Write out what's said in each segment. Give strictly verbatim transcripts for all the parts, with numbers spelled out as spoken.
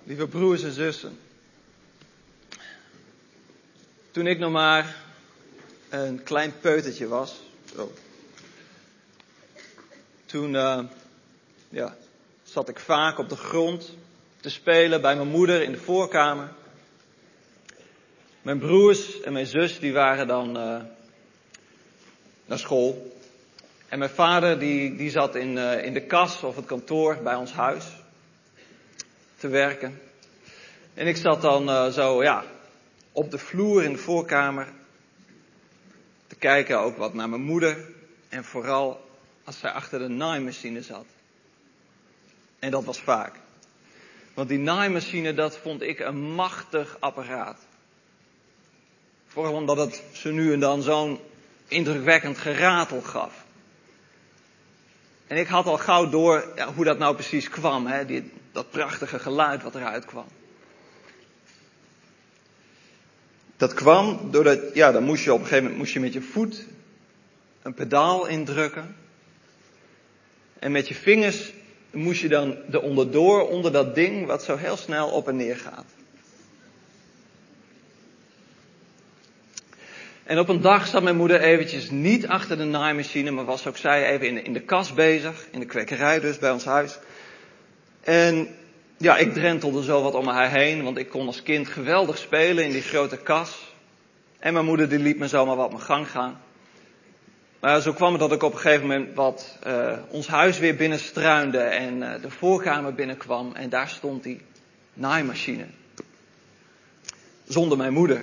Lieve broers en zussen. Toen ik nog maar een klein peutertje was, zo, toen uh, ja, zat ik vaak op de grond te spelen bij mijn moeder in de voorkamer. Mijn broers en mijn zus die waren dan uh, naar school. En mijn vader die, die zat in, uh, in de kas of het kantoor bij ons huis te werken. En ik zat dan uh, zo ja, op de vloer in de voorkamer te kijken ook wat naar mijn moeder. En vooral als zij achter de naaimachine zat. En dat was vaak. Want die naaimachine, dat vond ik een machtig apparaat. Vooral omdat het zo nu en dan zo'n indrukwekkend geratel gaf. En ik had al gauw door ja, hoe dat nou precies kwam. Hè? Die, dat prachtige geluid wat eruit kwam. Dat kwam doordat, ja, dan moest je op een gegeven moment moest je met je voet een pedaal indrukken. En met je vingers moest je dan er onderdoor, onder dat ding wat zo heel snel op en neer gaat. En op een dag zat mijn moeder eventjes niet achter de naaimachine, maar was ook zij even in de, in de kas bezig, in de kwekerij dus, bij ons huis. En ja, ik drentelde zo wat om haar heen, want ik kon als kind geweldig spelen in die grote kas. En mijn moeder die liet me zomaar wat mijn gang gaan. Maar zo kwam het dat ik op een gegeven moment wat uh, ons huis weer binnenstruinde en uh, de voorkamer binnenkwam. En daar stond die naaimachine. Zonder mijn moeder.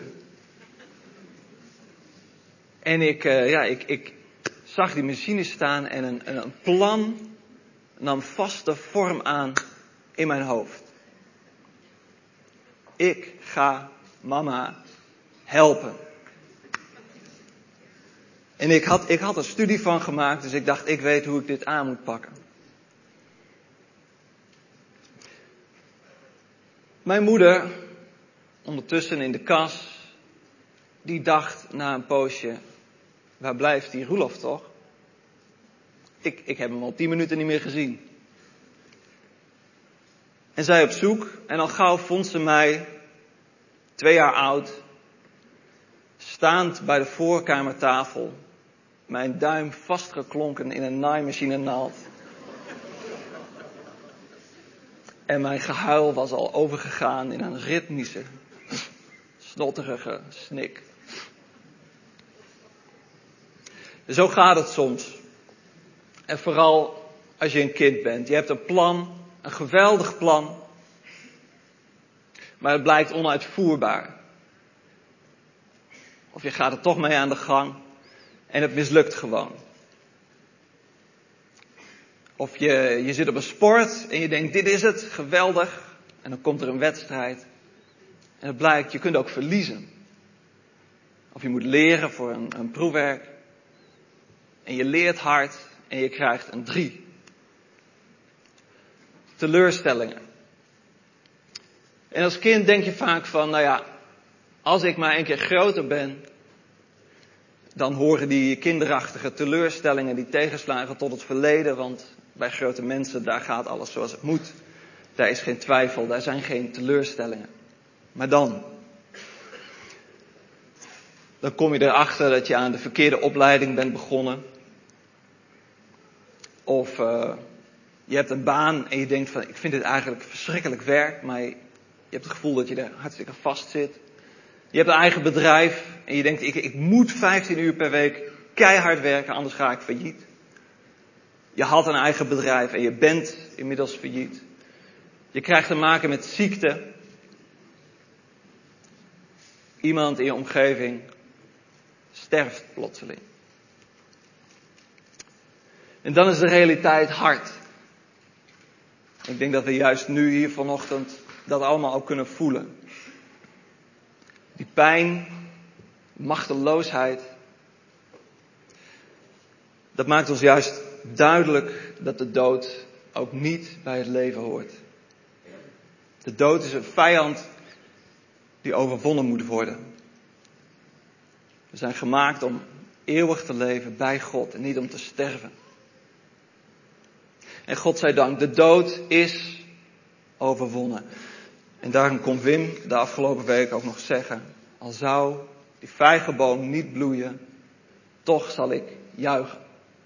En ik, uh, ja, ik, ik zag die machine staan en een, een plan nam vaste vorm aan in mijn hoofd. Ik ga mama helpen. En ik had, ik had een studie van gemaakt, dus ik dacht, ik weet hoe ik dit aan moet pakken. Mijn moeder, ondertussen in de kas, die dacht na een poosje, waar blijft die Roelof toch? Ik, ik heb hem al tien minuten niet meer gezien. En zij op zoek, en al gauw vond ze mij, twee jaar oud, staand bij de voorkamertafel, mijn duim vastgeklonken in een naaimachine naald. En mijn gehuil was al overgegaan in een ritmische, snotterige snik. Zo gaat het soms. En vooral als je een kind bent. Je hebt een plan, een geweldig plan, maar het blijkt onuitvoerbaar. Of je gaat er toch mee aan de gang en het mislukt gewoon. Of je, je zit op een sport en je denkt, dit is het, geweldig. En dan komt er een wedstrijd. En het blijkt, je kunt ook verliezen. Of je moet leren voor een, een proefwerk. En je leert hard en je krijgt een drie. Teleurstellingen. En als kind denk je vaak van, nou ja, als ik maar een keer groter ben, dan horen die kinderachtige teleurstellingen, die tegenslagen tot het verleden. Want bij grote mensen, daar gaat alles zoals het moet. Daar is geen twijfel, daar zijn geen teleurstellingen. Maar dan, dan kom je erachter dat je aan de verkeerde opleiding bent begonnen. Of uh, je hebt een baan en je denkt van, ik vind dit eigenlijk verschrikkelijk werk, maar je, je hebt het gevoel dat je er hartstikke vast zit. Je hebt een eigen bedrijf en je denkt, ik, ik moet vijftien uur per week keihard werken, anders ga ik failliet. Je had een eigen bedrijf en je bent inmiddels failliet. Je krijgt te maken met ziekte. Iemand in je omgeving sterft plotseling. En dan is de realiteit hard. Ik denk dat we juist nu hier vanochtend dat allemaal ook kunnen voelen. Die pijn, machteloosheid. Dat maakt ons juist duidelijk dat de dood ook niet bij het leven hoort. De dood is een vijand die overwonnen moet worden. We zijn gemaakt om eeuwig te leven bij God en niet om te sterven. En God zij dank, de dood is overwonnen. En daarom kon Wim de afgelopen week ook nog zeggen, al zou die vijgenboom niet bloeien, toch zal ik juichen.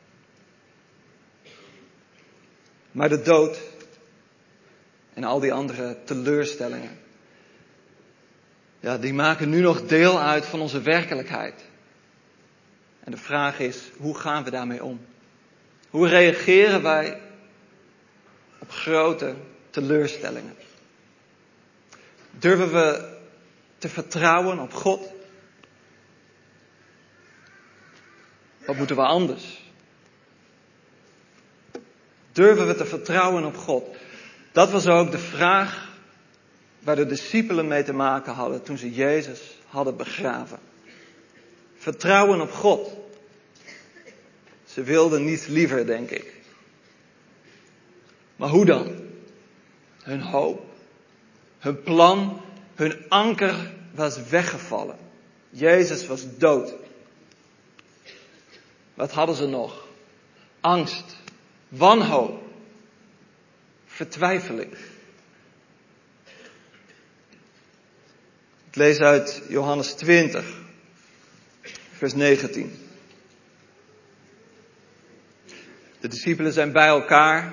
Maar de dood en al die andere teleurstellingen, ja, die maken nu nog deel uit van onze werkelijkheid. En de vraag is, hoe gaan we daarmee om? Hoe reageren wij op grote teleurstellingen? Durven we te vertrouwen op God? Wat moeten we anders? Durven we te vertrouwen op God? Dat was ook de vraag waar de discipelen mee te maken hadden toen ze Jezus hadden begraven. Vertrouwen op God. Ze wilden niets liever, denk ik. Maar hoe dan? Hun hoop, hun plan, hun anker was weggevallen. Jezus was dood. Wat hadden ze nog? Angst, wanhoop, vertwijfeling. Ik lees uit Johannes twintig, vers negentien. De discipelen zijn bij elkaar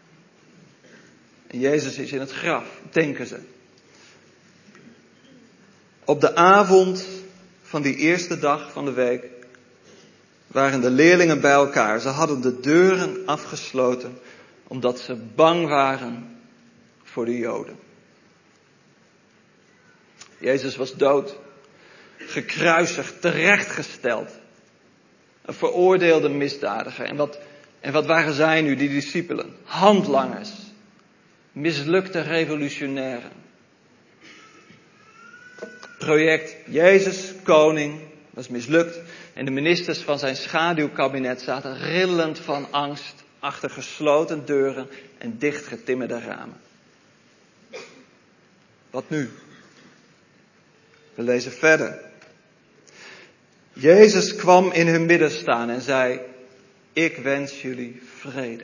en Jezus is in het graf, denken ze. Op de avond van die eerste dag van de week waren de leerlingen bij elkaar. Ze hadden de deuren afgesloten omdat ze bang waren voor de Joden. Jezus was dood, gekruisigd, terechtgesteld. Een veroordeelde misdadiger. En wat, en wat waren zij nu, die discipelen? Handlangers. Mislukte revolutionairen. Project Jezus Koning was mislukt. En de ministers van zijn schaduwkabinet zaten rillend van angst achter gesloten deuren en dichtgetimmerde ramen. Wat nu? We lezen verder. Jezus kwam in hun midden staan en zei, ik wens jullie vrede.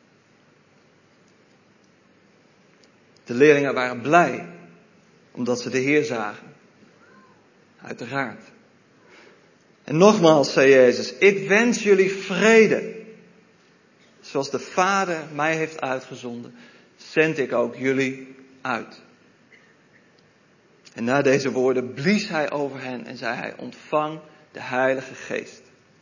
De leerlingen waren blij, omdat ze de Heer zagen. Uiteraard. En nogmaals zei Jezus, ik wens jullie vrede. Zoals de Vader mij heeft uitgezonden, zend ik ook jullie uit. En na deze woorden blies hij over hen en zei hij, ontvang de Heilige Geest.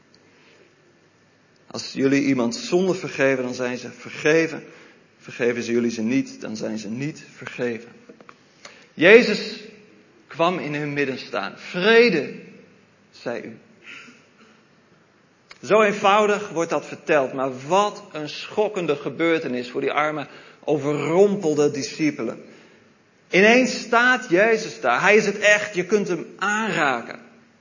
Als jullie iemand zonde vergeven, dan zijn ze vergeven. Vergeven ze jullie ze niet, dan zijn ze niet vergeven. Jezus kwam in hun midden staan. Vrede, zei u. Zo eenvoudig wordt dat verteld, maar wat een schokkende gebeurtenis voor die arme, overrompelde discipelen. Ineens staat Jezus daar. Hij is het echt, je kunt hem aanraken.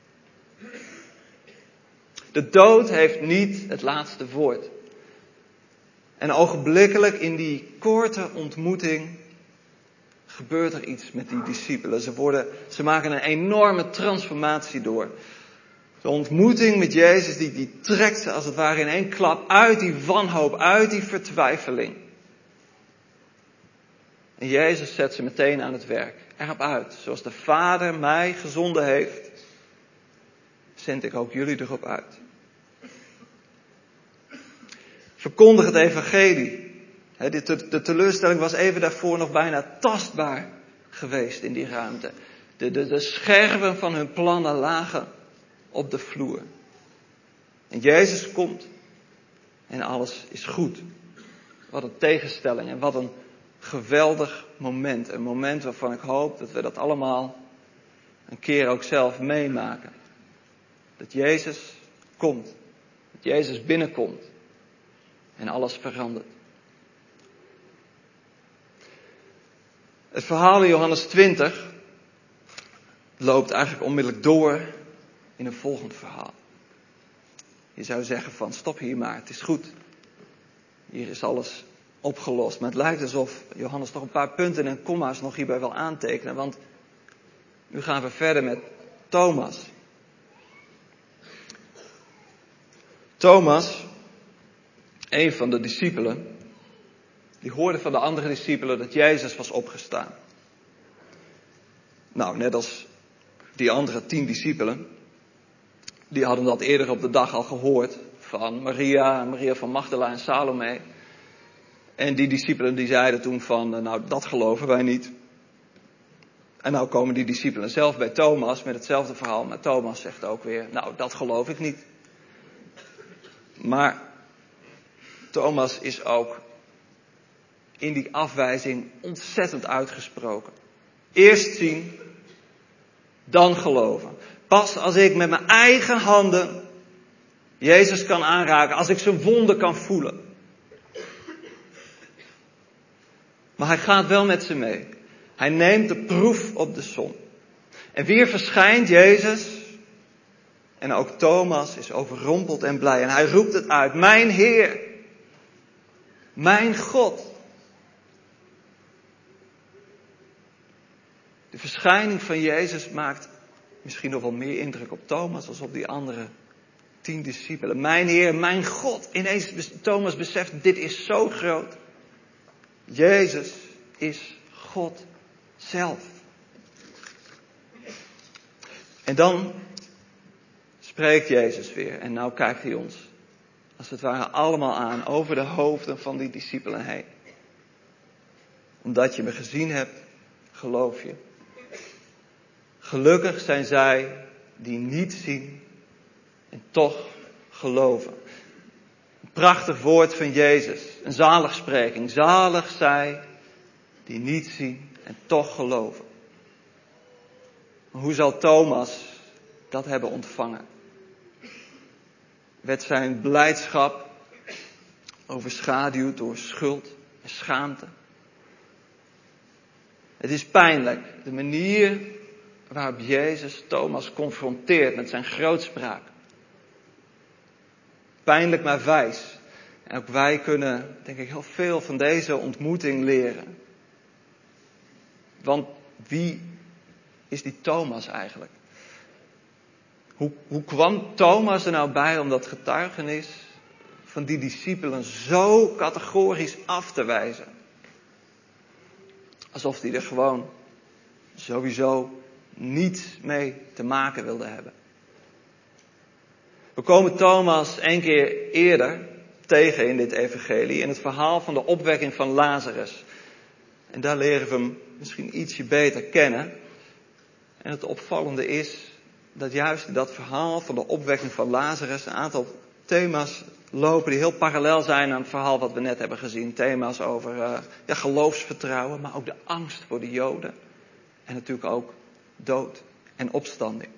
De dood heeft niet het laatste woord. En ogenblikkelijk in die korte ontmoeting gebeurt er iets met die discipelen. Ze, worden, ze maken een enorme transformatie door. De ontmoeting met Jezus, die, die trekt ze als het ware in één klap uit die wanhoop, uit die vertwijfeling. En Jezus zet ze meteen aan het werk. Erop uit. Zoals de Vader mij gezonden heeft, zend ik ook jullie erop uit. Verkondig het evangelie. He, de, de teleurstelling was even daarvoor nog bijna tastbaar geweest in die ruimte. De, de, de scherven van hun plannen lagen op de vloer. En Jezus komt en alles is goed. Wat een tegenstelling en wat een geweldig moment. Een moment waarvan ik hoop dat we dat allemaal een keer ook zelf meemaken. Dat Jezus komt. Dat Jezus binnenkomt. En alles verandert. Het verhaal in Johannes twintig loopt eigenlijk onmiddellijk door in een volgend verhaal. Je zou zeggen van stop hier maar, het is goed. Hier is alles opgelost. Maar het lijkt alsof Johannes toch een paar punten en komma's nog hierbij wil aantekenen. Want nu gaan we verder met Thomas. Thomas, een van de discipelen, die hoorde van de andere discipelen dat Jezus was opgestaan. Nou, net als die andere tien discipelen, die hadden dat eerder op de dag al gehoord van Maria, Maria van Magdala en Salome. En die discipelen die zeiden toen van, nou dat geloven wij niet. En nou komen die discipelen zelf bij Thomas met hetzelfde verhaal. Maar Thomas zegt ook weer, nou dat geloof ik niet. Maar Thomas is ook in die afwijzing ontzettend uitgesproken. Eerst zien, dan geloven. Pas als ik met mijn eigen handen Jezus kan aanraken, als ik zijn wonden kan voelen. Maar hij gaat wel met ze mee. Hij neemt de proef op de som. En weer verschijnt Jezus. En ook Thomas is overrompeld en blij. En hij roept het uit. Mijn Heer. Mijn God. De verschijning van Jezus maakt misschien nog wel meer indruk op Thomas als op die andere tien discipelen. Mijn Heer, mijn God. Ineens Thomas beseft, dit is zo groot. Jezus is God zelf. En dan spreekt Jezus weer. En nou kijkt hij ons, als het ware, allemaal aan over de hoofden van die discipelen heen. Omdat je me gezien hebt, geloof je. Gelukkig zijn zij die niet zien en toch geloven. Een prachtig woord van Jezus. Een zaligspreking. Zalig zij die niet zien en toch geloven. Maar hoe zal Thomas dat hebben ontvangen? Werd zijn blijdschap overschaduwd door schuld en schaamte? Het is pijnlijk, de manier waarop Jezus Thomas confronteert met zijn grootspraak. Pijnlijk maar wijs. En ook wij kunnen, denk ik, heel veel van deze ontmoeting leren. Want wie is die Thomas eigenlijk? Hoe, hoe kwam Thomas er nou bij om dat getuigenis van die discipelen zo categorisch af te wijzen? Alsof hij er gewoon sowieso niets mee te maken wilde hebben. We komen Thomas één keer eerder tegen in dit evangelie, in het verhaal van de opwekking van Lazarus. En daar leren we hem misschien ietsje beter kennen. En het opvallende is dat juist in dat verhaal van de opwekking van Lazarus een aantal thema's lopen die heel parallel zijn aan het verhaal wat we net hebben gezien. Thema's over uh, ja, geloofsvertrouwen, maar ook de angst voor de Joden. En natuurlijk ook dood en opstanding.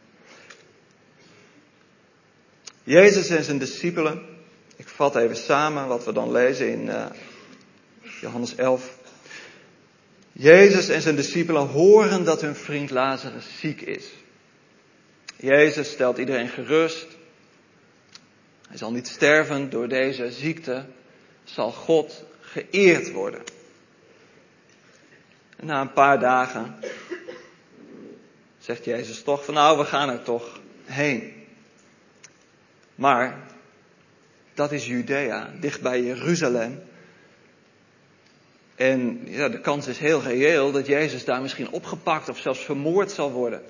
Jezus en zijn discipelen, ik vat even samen wat we dan lezen in uh, Johannes elf. Jezus en zijn discipelen horen dat hun vriend Lazarus ziek is. Jezus stelt iedereen gerust. Hij zal niet sterven door deze ziekte, zal God geëerd worden. En na een paar dagen zegt Jezus toch van nou, we gaan er toch heen. Maar dat is Judea, dicht bij Jeruzalem. En ja, de kans is heel reëel dat Jezus daar misschien opgepakt of zelfs vermoord zal worden.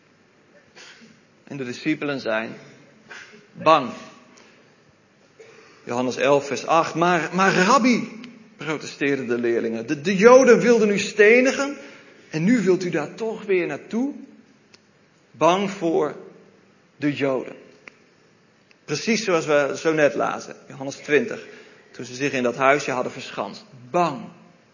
En de discipelen zijn bang. Johannes elf vers acht. Maar, maar rabbi, protesteerden de leerlingen. De, de Joden wilden u stenigen. En nu wilt u daar toch weer naartoe? Bang voor de Joden. Precies zoals we zo net lazen. Johannes twintig. Toen ze zich in dat huisje hadden verschanst. Bang.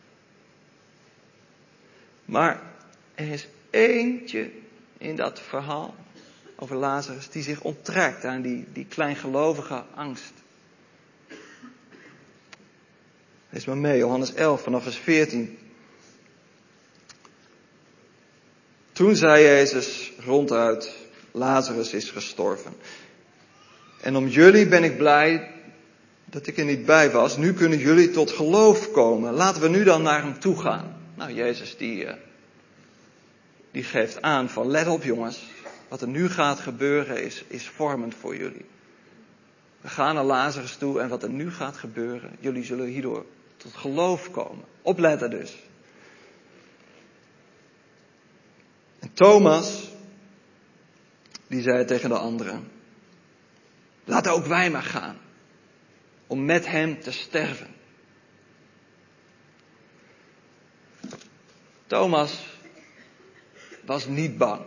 Maar er is eentje in dat verhaal over Lazarus die zich onttrekt aan die, die kleingelovige angst. Lees maar mee, Johannes elf vanaf vers veertien. Toen zei Jezus ronduit, Lazarus is gestorven. En om jullie ben ik blij dat ik er niet bij was. Nu kunnen jullie tot geloof komen. Laten we nu dan naar hem toe gaan. Nou, Jezus die, uh, die geeft aan van let op jongens. Wat er nu gaat gebeuren is, is vormend voor jullie. We gaan naar Lazarus toe en wat er nu gaat gebeuren, jullie zullen hierdoor tot geloof komen. Opletten dus. En Thomas, die zei tegen de anderen: laten ook wij maar gaan, om met hem te sterven. Thomas was niet bang.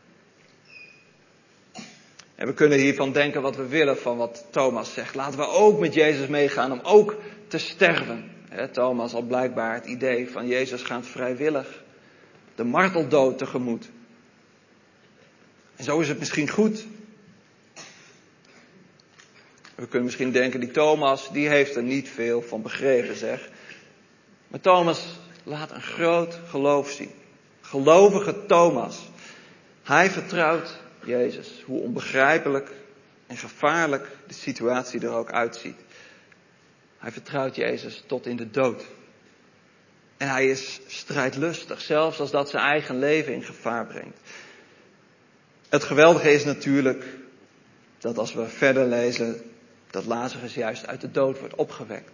En we kunnen hiervan denken wat we willen van wat Thomas zegt. Laten we ook met Jezus meegaan om ook te sterven. He, Thomas had blijkbaar het idee van Jezus gaat vrijwillig de marteldood tegemoet. En zo is het misschien goed. We kunnen misschien denken, die Thomas, die heeft er niet veel van begrepen, zeg. Maar Thomas laat een groot geloof zien. Gelovige Thomas. Hij vertrouwt Jezus, hoe onbegrijpelijk en gevaarlijk de situatie er ook uitziet. Hij vertrouwt Jezus tot in de dood. En hij is strijdlustig, zelfs als dat zijn eigen leven in gevaar brengt. Het geweldige is natuurlijk dat als we verder lezen, dat Lazarus juist uit de dood wordt opgewekt.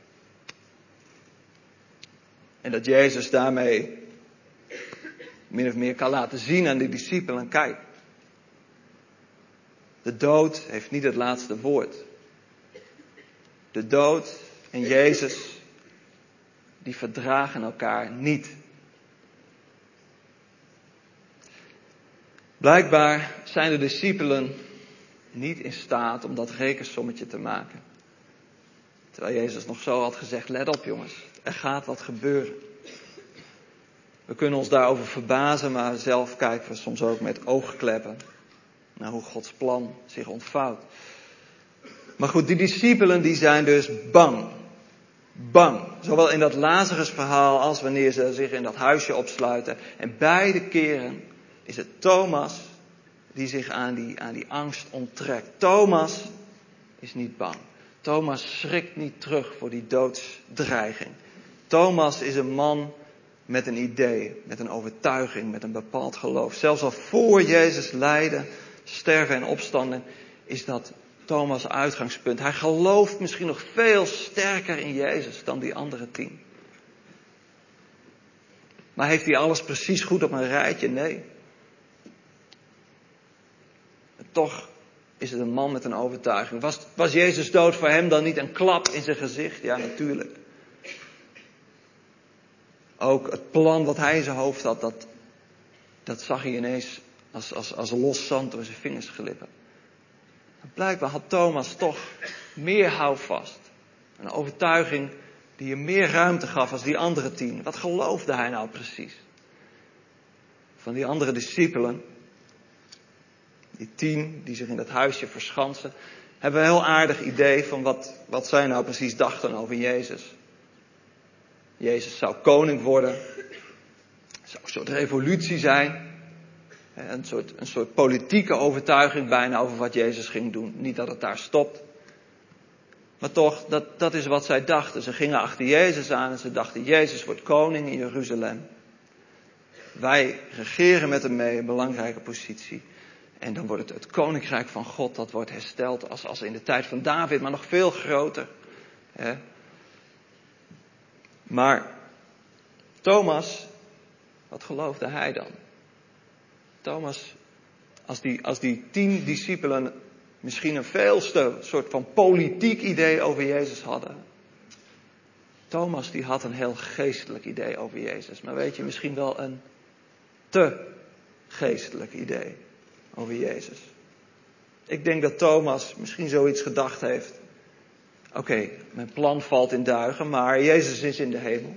En dat Jezus daarmee min of meer kan laten zien aan de discipelen: kijk, de dood heeft niet het laatste woord. De dood en Jezus, die verdragen elkaar niet. Blijkbaar zijn de discipelen niet in staat om dat rekensommetje te maken. Terwijl Jezus nog zo had gezegd: let op jongens, er gaat wat gebeuren. We kunnen ons daarover verbazen, maar zelf kijken we soms ook met oogkleppen naar hoe Gods plan zich ontvouwt. Maar goed, die discipelen die zijn dus bang. Bang. Zowel in dat Lazarus verhaal als wanneer ze zich in dat huisje opsluiten. En beide keren is het Thomas die zich aan die, aan die angst onttrekt. Thomas is niet bang. Thomas schrikt niet terug voor die doodsdreiging. Thomas is een man met een idee, met een overtuiging, met een bepaald geloof. Zelfs al voor Jezus lijden, sterven en opstanden is dat Thomas' uitgangspunt. Hij gelooft misschien nog veel sterker in Jezus dan die andere tien. Maar heeft hij alles precies goed op een rijtje? Nee. En toch is het een man met een overtuiging. Was, was Jezus dood voor hem dan niet een klap in zijn gezicht? Ja, natuurlijk. Ook het plan wat hij in zijn hoofd had, dat, dat zag hij ineens als, als, als los zand door zijn vingers glippen. Blijkbaar had Thomas toch meer houvast. Een overtuiging die hem meer ruimte gaf als die andere tien. Wat geloofde hij nou precies? Van die andere discipelen, die tien die zich in dat huisje verschansen, hebben we een heel aardig idee van wat, wat zij nou precies dachten over Jezus. Jezus zou koning worden. Het zou een soort revolutie zijn. Een soort, een soort politieke overtuiging bijna over wat Jezus ging doen. Niet dat het daar stopt. Maar toch, dat, dat is wat zij dachten. Ze gingen achter Jezus aan en ze dachten: Jezus wordt koning in Jeruzalem. Wij regeren met hem mee, een belangrijke positie. En dan wordt het het koninkrijk van God, dat wordt hersteld als, als in de tijd van David, maar nog veel groter. Hè? Maar Thomas, wat geloofde hij dan? Thomas, als die, als die tien discipelen misschien een veelste soort van politiek idee over Jezus hadden. Thomas die had een heel geestelijk idee over Jezus. Maar weet je, misschien wel een te geestelijk idee over Jezus. Ik denk dat Thomas misschien zoiets gedacht heeft. Oké, okay, mijn plan valt in duigen, maar Jezus is in de hemel.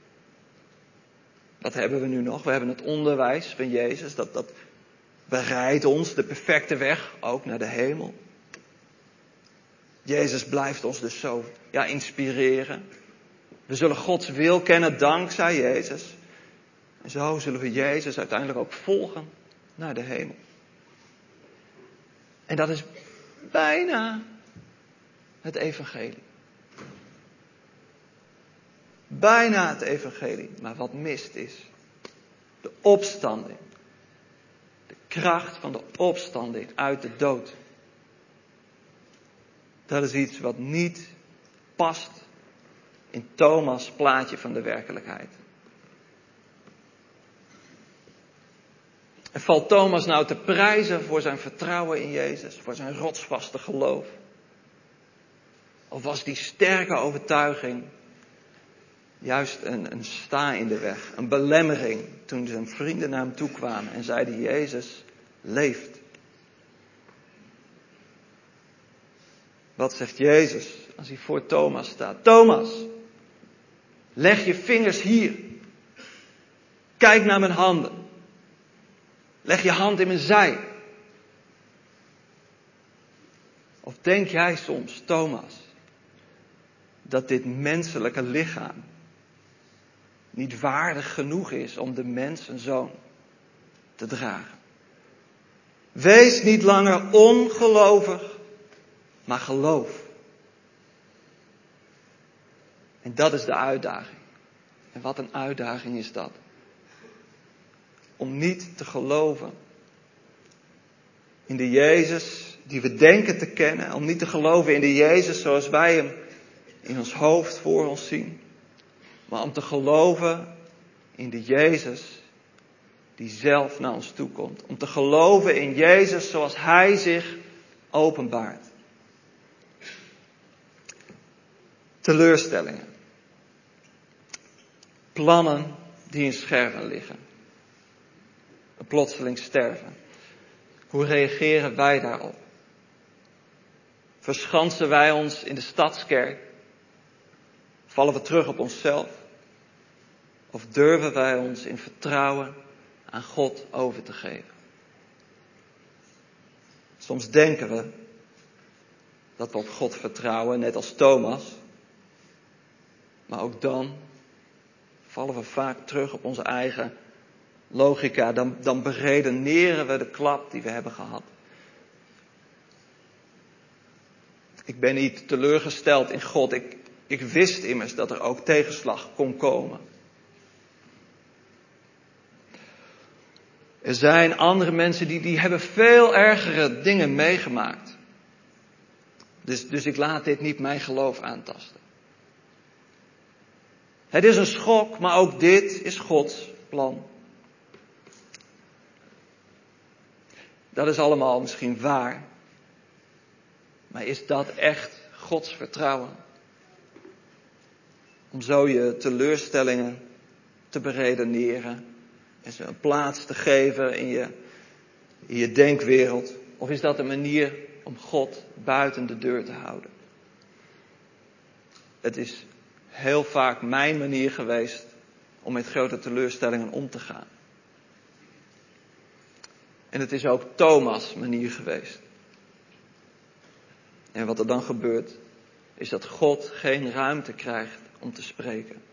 Wat hebben we nu nog? We hebben het onderwijs van Jezus. Dat, dat bereidt ons de perfecte weg ook naar de hemel. Jezus blijft ons dus zo ja, inspireren. We zullen Gods wil kennen dankzij Jezus. En zo zullen we Jezus uiteindelijk ook volgen naar de hemel. En dat is bijna het evangelie. Bijna het evangelie. Maar wat mist is de opstanding. De kracht van de opstanding uit de dood. Dat is iets wat niet past in Thomas' plaatje van de werkelijkheid. En valt Thomas nou te prijzen voor zijn vertrouwen in Jezus, voor zijn rotsvaste geloof? Of was die sterke overtuiging juist een, een sta in de weg, een belemmering toen zijn vrienden naar hem toe kwamen en zeiden: Jezus leeft. Wat zegt Jezus als hij voor Thomas staat? Thomas, leg je vingers hier. Kijk naar mijn handen. Leg je hand in mijn zij. Of denk jij soms, Thomas, dat dit menselijke lichaam niet waardig genoeg is om de mens een zoon te dragen? Wees niet langer ongelovig, maar geloof. En dat is de uitdaging. En wat een uitdaging is dat. Om niet te geloven in de Jezus die we denken te kennen. Om niet te geloven in de Jezus zoals wij hem in ons hoofd voor ons zien. Maar om te geloven in de Jezus die zelf naar ons toe komt. Om te geloven in Jezus zoals hij zich openbaart. Teleurstellingen. Plannen die in scherven liggen. Een plotseling sterven. Hoe reageren wij daarop? Verschansen wij ons in de stadskerk? Vallen we terug op onszelf? Of durven wij ons in vertrouwen aan God over te geven? Soms denken we dat we op God vertrouwen, net als Thomas. Maar ook dan vallen we vaak terug op onze eigen logica. Dan, dan beredeneren we de klap die we hebben gehad. Ik ben niet teleurgesteld in God. Ik, ik wist immers dat er ook tegenslag kon komen. Er zijn andere mensen die, die hebben veel ergere dingen meegemaakt. Dus, dus ik laat dit niet mijn geloof aantasten. Het is een schok, maar ook dit is Gods plan. Dat is allemaal misschien waar. Maar is dat echt Gods vertrouwen? Om zo je teleurstellingen te beredeneren en ze een plaats te geven in je, in je denkwereld? Of is dat een manier om God buiten de deur te houden? Het is heel vaak mijn manier geweest om met grote teleurstellingen om te gaan. En het is ook Thomas' manier geweest. En wat er dan gebeurt, is dat God geen ruimte krijgt om te spreken.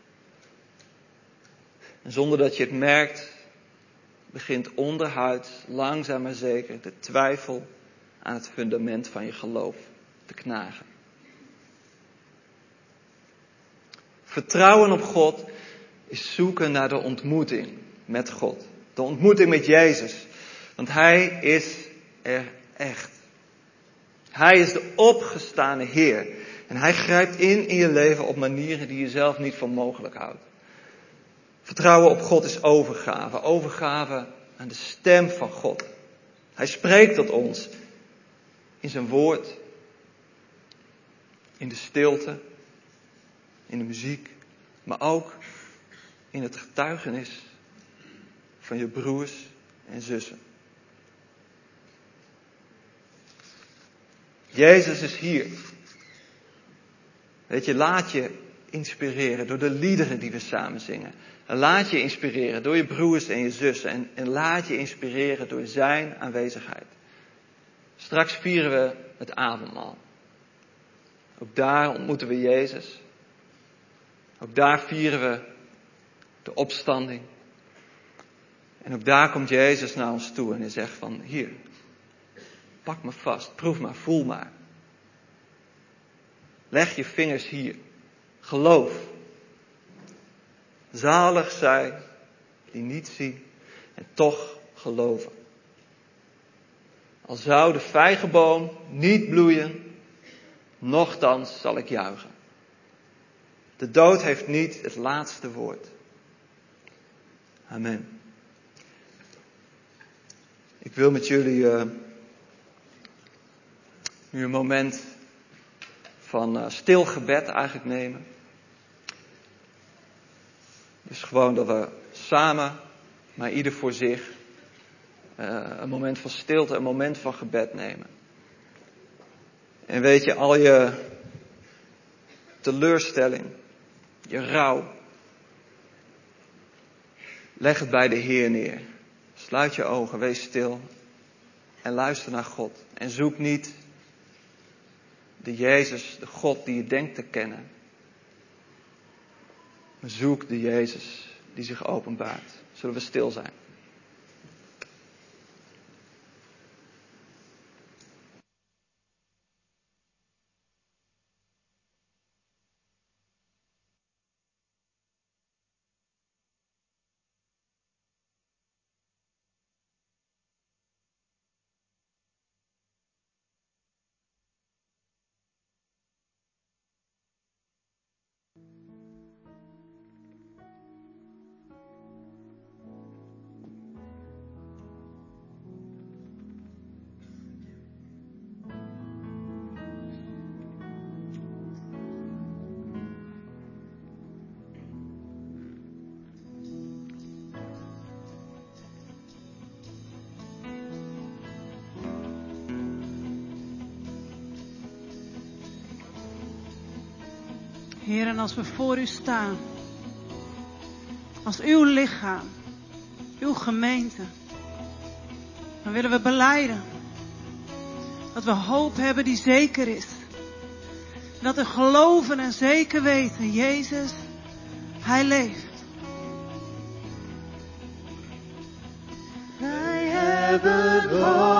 En zonder dat je het merkt, begint onderhuids langzaam maar zeker de twijfel aan het fundament van je geloof te knagen. Vertrouwen op God is zoeken naar de ontmoeting met God. De ontmoeting met Jezus. Want Hij is er echt. Hij is de opgestane Heer. En Hij grijpt in in je leven op manieren die je zelf niet voor mogelijk houdt. Vertrouwen op God is overgave. Overgave aan de stem van God. Hij spreekt tot ons in zijn woord. In de stilte. In de muziek. Maar ook in het getuigenis van je broers en zussen. Jezus is hier. Weet je, laat je inspireren door de liederen die we samen zingen. En laat je inspireren door je broers en je zussen. En, en laat je inspireren door zijn aanwezigheid. Straks vieren we het avondmaal. Ook daar ontmoeten we Jezus. Ook daar vieren we de opstanding. En ook daar komt Jezus naar ons toe en hij zegt van, hier, pak me vast, proef maar, voel maar. Leg je vingers hier. Geloof. Zalig zij die niet zien en toch geloven. Al zou de vijgenboom niet bloeien, nochtans zal ik juichen. De dood heeft niet het laatste woord. Amen. wil met jullie uh, nu een moment van uh, stil gebed eigenlijk nemen. Dus gewoon dat we samen, maar ieder voor zich, uh, een moment van stilte, een moment van gebed nemen. En weet je, al je teleurstelling, je rouw, leg het bij de Heer neer. Sluit je ogen, wees stil en luister naar God. En zoek niet de Jezus, de God die je denkt te kennen. Maar zoek de Jezus die zich openbaart. Zullen we stil zijn? Heer, en als we voor u staan, als uw lichaam, uw gemeente, dan willen we belijden dat we hoop hebben die zeker is. Dat we geloven en zeker weten, Jezus, Hij leeft. Wij hebben hoop.